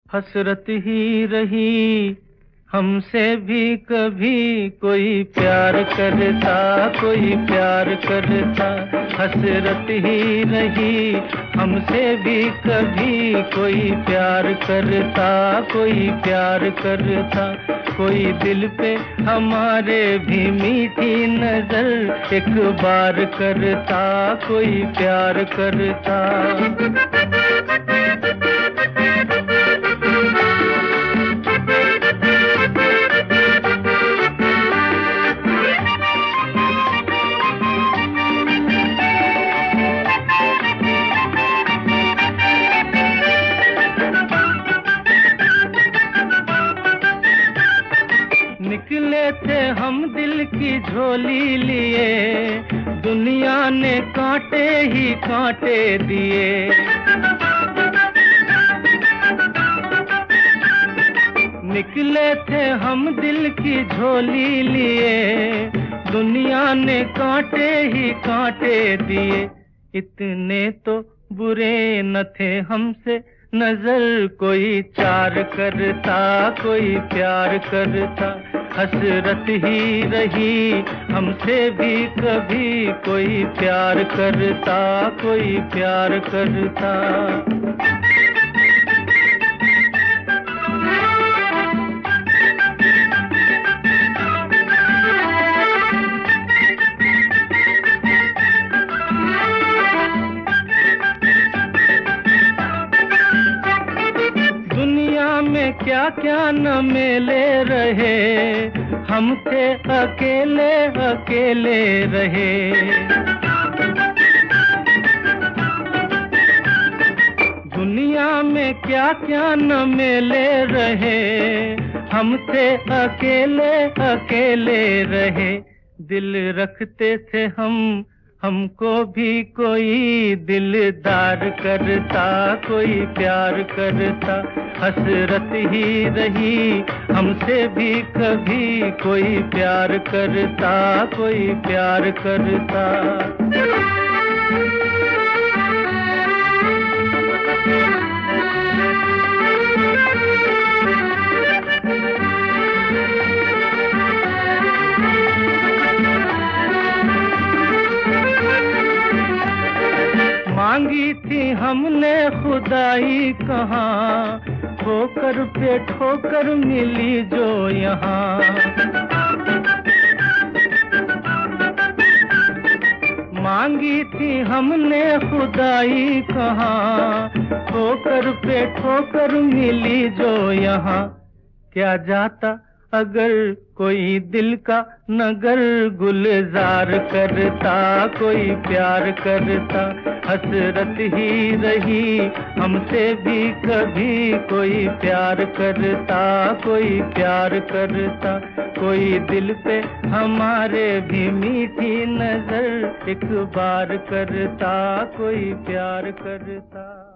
हसरत ही रही हमसे भी कभी, कोई प्यार करता कोई प्यार करता। हसरत ही रही हमसे भी कभी, कोई प्यार करता कोई प्यार करता। कोई दिल पे हमारे भी मीठी नजर एक बार करता, कोई प्यार करता। निकले थे हम दिल की झोली लिए, दुनिया ने कांटे ही कांटे दिए। निकले थे हम दिल की झोली लिए, दुनिया ने कांटे ही कांटे दिए। इतने तो बुरे न थे हमसे, नजर कोई चार करता कोई प्यार करता। हसरत ही रही हमसे भी कभी, कोई प्यार करता कोई प्यार करता। में क्या क्या न मेले रहे, हम थे अकेले अकेले रहे। दुनिया में क्या क्या न मेले रहे, हम थे अकेले अकेले रहे। दिल रखते थे हमको भी कोई दिलदार करता कोई प्यार करता। हसरत ही रही हमसे भी कभी, कोई प्यार करता कोई प्यार करता। मांगी थी हमने खुदाई कहाँ, ठोकर पे ठोकर मिली जो यहाँ। मांगी थी हमने खुदाई कहाँ, ठोकर पे ठोकर मिली जो यहाँ। क्या जाता अगर कोई दिल का नगर गुलजार करता कोई प्यार करता। हसरत ही रही हमसे भी कभी, कोई प्यार करता कोई प्यार करता। कोई दिल पे हमारे भी मीठी नजर एक बार करता, कोई प्यार करता।